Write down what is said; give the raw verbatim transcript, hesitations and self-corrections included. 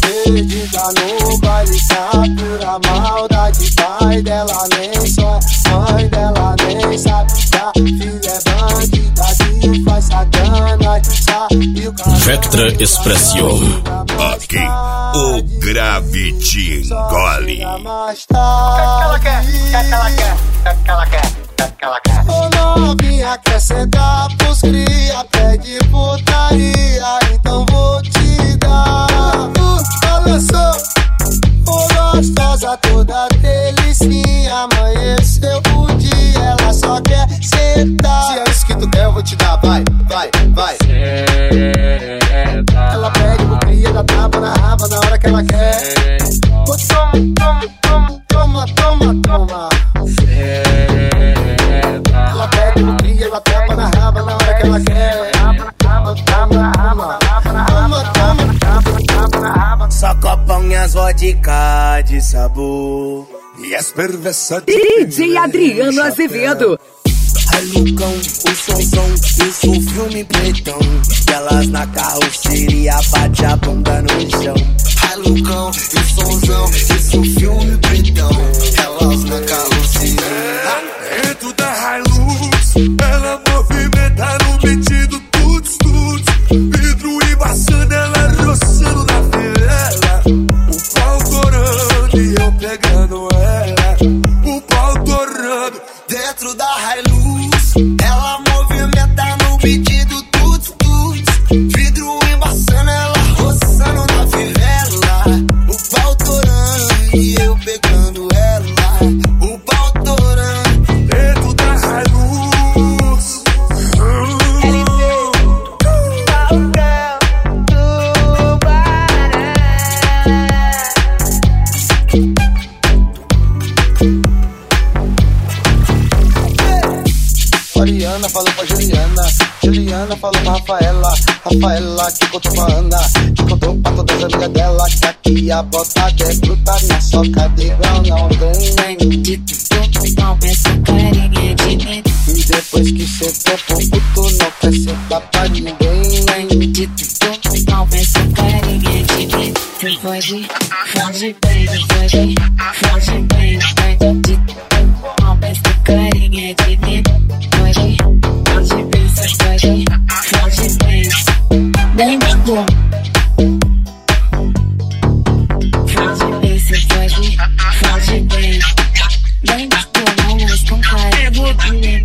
perdida no baile, sabe pura maldade. Pai dela nem só, mãe dela nem sabe. A filha é bandida que faz sacanagem, sabe o cara. Vectra Expressão. Aqui, o grave te engole. O que ela quer? O que ela quer? O que ela quer? O que ela quer? Ô novinha, quer sentar pros cria, pede putaria, então vou te dar. Balançou, ô gostosa, toda delicinha. Amanheceu o dia, ela só quer sentar. Se é isso que tu quer, eu vou te dar, vai, vai, vai. Ela pede pro cria, dá tapa na raba na hora que ela quer. Toma, toma, toma, toma, toma. Ela pede pro cria, ela tapa na raba na hora que ela quer. Toma, toma, toma, toma, toma. Só copão e as vodka de sabor. E as perversas D J Adriano Azevedo. Ai Lucão, o somzão, isso um filme pretão. Elas na carroceria, bate a bunda no chão. Ai Lucão, o somzão, isso um filme pretão. Elas na carroceria. dentro da Hilux, ela movimenta no beat do tuts tuts. Vidro embaçando, ela roçando na viela. O pau torando e eu pegando ela. O pau torando dentro da Hilux, ela movimenta no beat do tuts tuts. Vidro embaçando, ela roçando na fivela. O pau torando e eu pegando ela. O pau torando dentro da Hilux. Mariana falou pra Juliana, Juliana falou pra Rafaela, Rafaela que contou pra Ana, que contou pra todas as amigas dela, que aqui a botada é bruta, na soca de igual não tem nem. E depois que cê topou puto, não quer sentar pra ninguém, nem. Foge, foge bem, foge, foge bem, foge. Não pensa carinha de mim. Foge, foge bem, foge, foge bem. Bem bom. Foge bem, foge, foge bem. Bem bom, mas com carinha de mim.